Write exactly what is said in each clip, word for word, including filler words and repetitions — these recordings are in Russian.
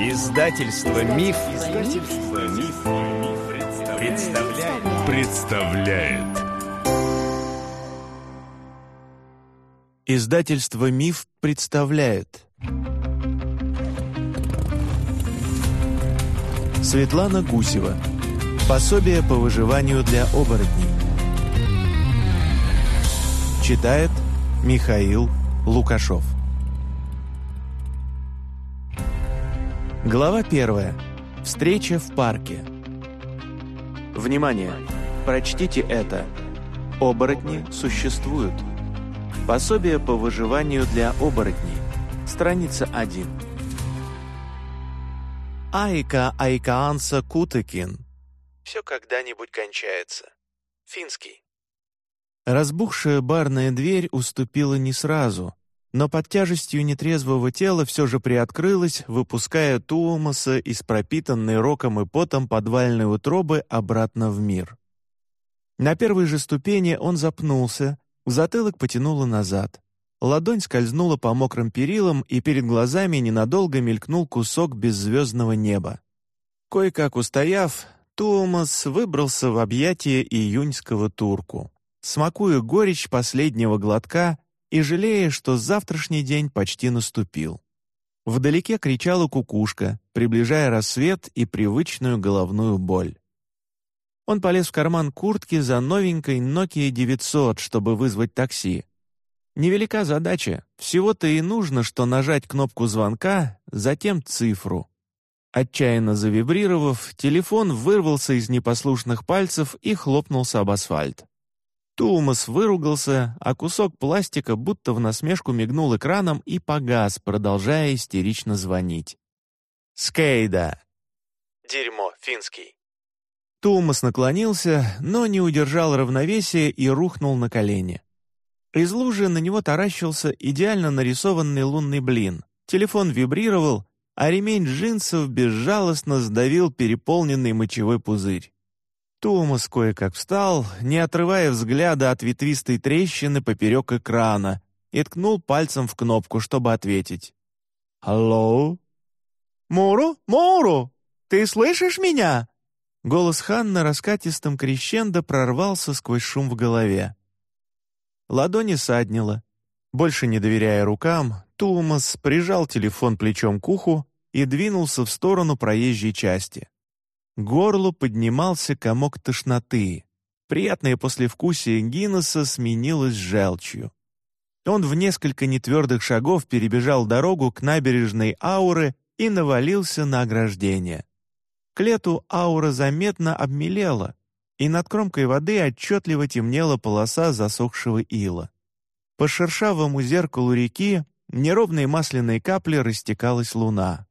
Издательство Миф, Издательство Миф, представляет. представляет. Издательство Миф представляет. Светлана Гусева. Пособие по выживанию для оборотней. Читает Михаил Лукашов. Глава первая. Встреча в парке. Внимание! Прочтите это. Оборотни существуют. Пособие по выживанию для оборотней. Страница один. Айка Айкаанса Кутекин. Все когда-нибудь кончается. Финский. Разбухшая барная дверь уступила не сразу, но под тяжестью нетрезвого тела все же приоткрылась, выпуская Туумаса из пропитанной роком и потом подвальной утробы обратно в мир. На первой же ступени он запнулся, затылок потянуло назад. Ладонь скользнула по мокрым перилам, и перед глазами ненадолго мелькнул кусок беззвездного неба. Кое-как устояв, Туумас выбрался в объятия июньского турку, смакуя горечь последнего глотка и жалея, что завтрашний день почти наступил. Вдалеке кричала кукушка, приближая рассвет и привычную головную боль. Он полез в карман куртки за новенькой Nokia девятьсот, чтобы вызвать такси. Невелика задача, всего-то и нужно, что нажать кнопку звонка, затем цифру. Отчаянно завибрировав, телефон вырвался из непослушных пальцев и хлопнулся об асфальт. Туумас выругался, а кусок пластика будто в насмешку мигнул экраном и погас, продолжая истерично звонить. «Скейда!» «Дерьмо, финский!» Туумас наклонился, но не удержал равновесия и рухнул на колени. Из лужи на него таращился идеально нарисованный лунный блин. Телефон вибрировал, а ремень джинсов безжалостно сдавил переполненный мочевой пузырь. Туумас кое-как встал, не отрывая взгляда от ветвистой трещины поперек экрана, и ткнул пальцем в кнопку, чтобы ответить. «Алло?» «Муру? Муру! Ты слышишь меня?» Голос Ханны раскатистым крещендо прорвался сквозь шум в голове. Ладони саднило. Больше не доверяя рукам, Туумас прижал телефон плечом к уху и двинулся в сторону проезжей части. К горлу поднимался комок тошноты. Приятное послевкусие Гиннесса сменилось желчью. Он в несколько нетвердых шагов перебежал дорогу к набережной Ауры и навалился на ограждение. К лету Аура заметно обмелела, и над кромкой воды отчетливо темнела полоса засохшего ила. По шершавому зеркалу реки неровной масляной каплей растекалась луна.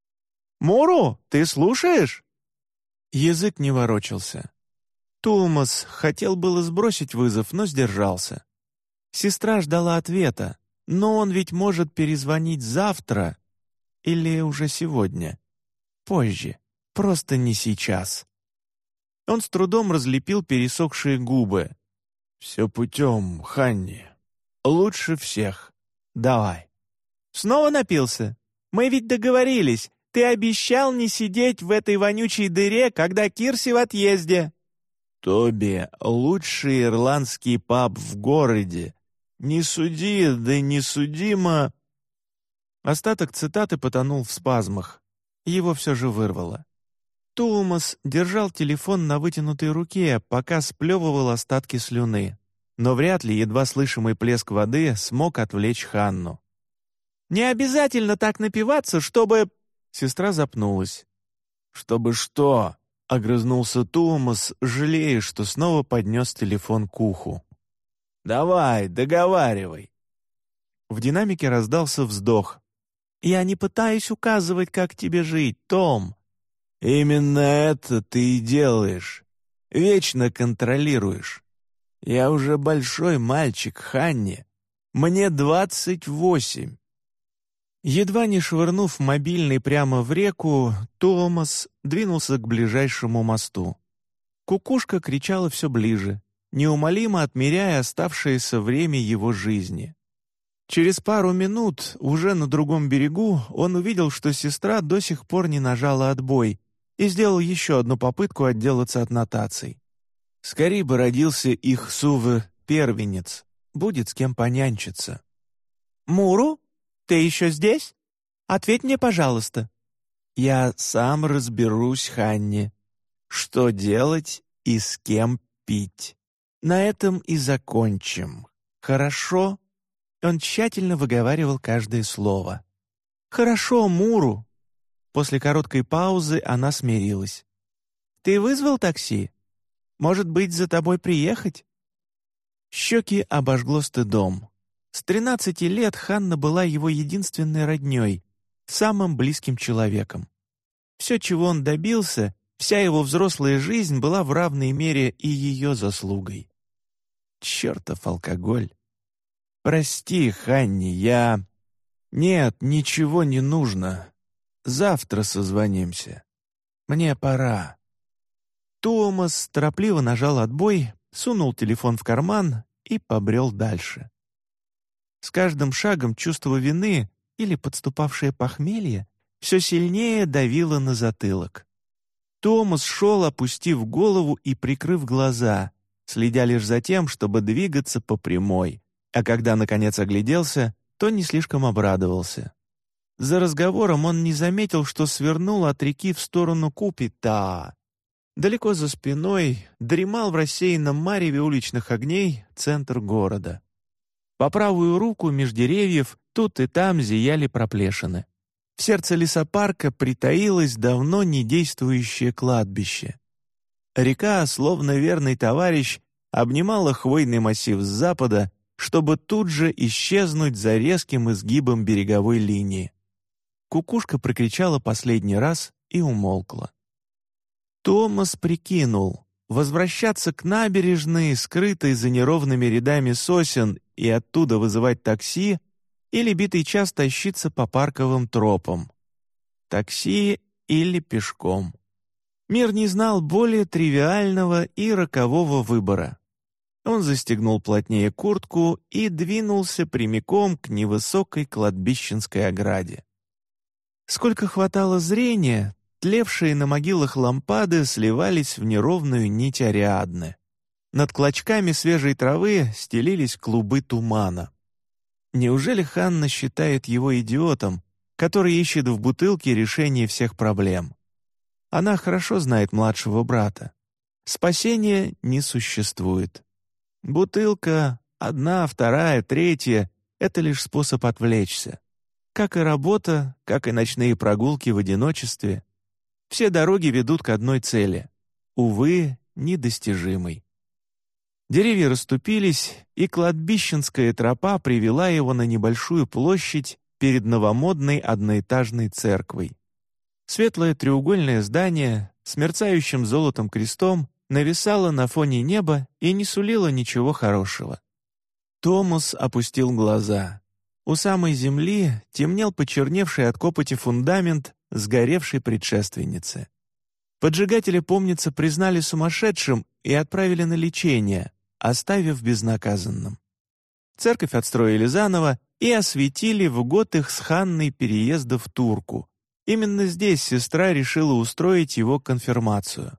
«Муру, ты слушаешь?» Язык не ворочался. Туумас хотел было сбросить вызов, но сдержался. Сестра ждала ответа, но он ведь может перезвонить завтра или уже сегодня. Позже, просто не сейчас. Он с трудом разлепил пересохшие губы. «Все путем, Ханни. Лучше всех. Давай». «Снова напился? Мы ведь договорились. Ты обещал не сидеть в этой вонючей дыре, когда Кирси в отъезде». «Тоби, лучший ирландский паб в городе. Не суди, да не судимо». Остаток цитаты потонул в спазмах. Его все же вырвало. Туумас держал телефон на вытянутой руке, пока сплевывал остатки слюны. Но вряд ли едва слышимый плеск воды смог отвлечь Ханну. «Не обязательно так напиваться, чтобы...» Сестра запнулась. «Чтобы что?» — огрызнулся Туумас, жалея, что снова поднес телефон к уху. «Давай, договаривай». В динамике раздался вздох. «Я не пытаюсь указывать, как тебе жить, Том». «Именно это ты и делаешь. Вечно контролируешь. Я уже большой мальчик, Ханни. Мне двадцать восемь». Едва не швырнув мобильный прямо в реку, Туумас двинулся к ближайшему мосту. Кукушка кричала все ближе, неумолимо отмеряя оставшееся время его жизни. Через пару минут, уже на другом берегу, он увидел, что сестра до сих пор не нажала отбой, и сделал еще одну попытку отделаться от нотаций. Скорей бы родился их Суве первенец, будет с кем понянчиться. «Муру, ты еще здесь? Ответь мне, пожалуйста». «Я сам разберусь, Ханни, что делать и с кем пить. На этом и закончим. Хорошо?» Он тщательно выговаривал каждое слово. «Хорошо, Муру». После короткой паузы она смирилась. «Ты вызвал такси? Может быть, за тобой приехать?» Щеки обожгло стыдом. С тринадцати лет Ханна была его единственной роднёй, самым близким человеком. Все, чего он добился, вся его взрослая жизнь была в равной мере и ее заслугой. Чертов алкоголь. «Прости, Ханни, я...» «Нет, ничего не нужно. Завтра созвонимся. Мне пора». Томас торопливо нажал отбой, сунул телефон в карман и побрел дальше. С каждым шагом чувство вины или подступавшее похмелье все сильнее давило на затылок. Томас шел, опустив голову и прикрыв глаза, следя лишь за тем, чтобы двигаться по прямой, а когда, наконец, огляделся, то не слишком обрадовался. За разговором он не заметил, что свернул от реки в сторону Купита. Далеко за спиной дремал в рассеянном мареве уличных огней центр города. По правую руку меж деревьев тут и там зияли проплешины. В сердце лесопарка притаилось давно не действующее кладбище. Река, словно верный товарищ, обнимала хвойный массив с запада, чтобы тут же исчезнуть за резким изгибом береговой линии. Кукушка прокричала последний раз и умолкла. Томас прикинул, возвращаться к набережной, скрытой за неровными рядами сосен, и оттуда вызывать такси, или битый час тащиться по парковым тропам. Такси или пешком. Мир не знал более тривиального и рокового выбора. Он застегнул плотнее куртку и двинулся прямиком к невысокой кладбищенской ограде. Сколько хватало зрения, тлевшие на могилах лампады сливались в неровную нить Ариадны. Над клочками свежей травы стелились клубы тумана. Неужели Ханна считает его идиотом, который ищет в бутылке решение всех проблем? Она хорошо знает младшего брата. Спасения не существует. Бутылка, одна, вторая, третья — это лишь способ отвлечься. Как и работа, как и ночные прогулки в одиночестве. Все дороги ведут к одной цели. Увы, недостижимой. Деревья расступились, и кладбищенская тропа привела его на небольшую площадь перед новомодной одноэтажной церквой. Светлое треугольное здание с мерцающим золотом крестом нависало на фоне неба и не сулило ничего хорошего. Томас опустил глаза. У самой земли темнел почерневший от копоти фундамент сгоревшей предшественницы. Поджигателя, помнится, признали сумасшедшим и отправили на лечение, оставив безнаказанным. Церковь отстроили заново и осветили в год их с Ханной переезда в Турку. Именно здесь сестра решила устроить его конфирмацию.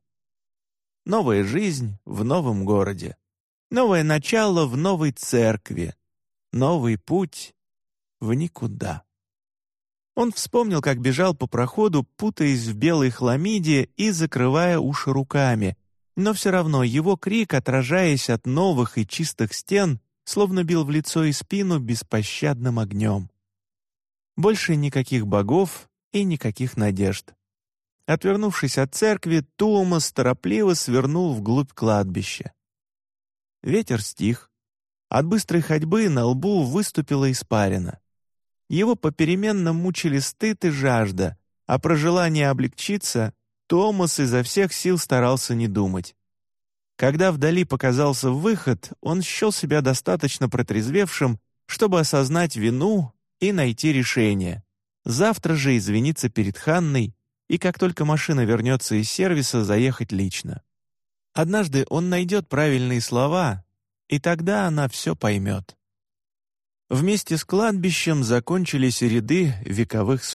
Новая жизнь в новом городе. Новое начало в новой церкви. Новый путь в никуда. Он вспомнил, как бежал по проходу, путаясь в белой хламиде и закрывая уши руками, но все равно его крик, отражаясь от новых и чистых стен, словно бил в лицо и спину беспощадным огнем. Больше никаких богов и никаких надежд. Отвернувшись от церкви, Томас торопливо свернул вглубь кладбища. Ветер стих. От быстрой ходьбы на лбу выступила испарина. Его попеременно мучили стыд и жажда, а про желание облегчиться Томас изо всех сил старался не думать. Когда вдали показался выход, он счел себя достаточно протрезвевшим, чтобы осознать вину и найти решение. Завтра же извиниться перед Ханной и, как только машина вернется из сервиса, заехать лично. Однажды он найдет правильные слова, и тогда она все поймет. Вместе с кладбищем закончились ряды вековых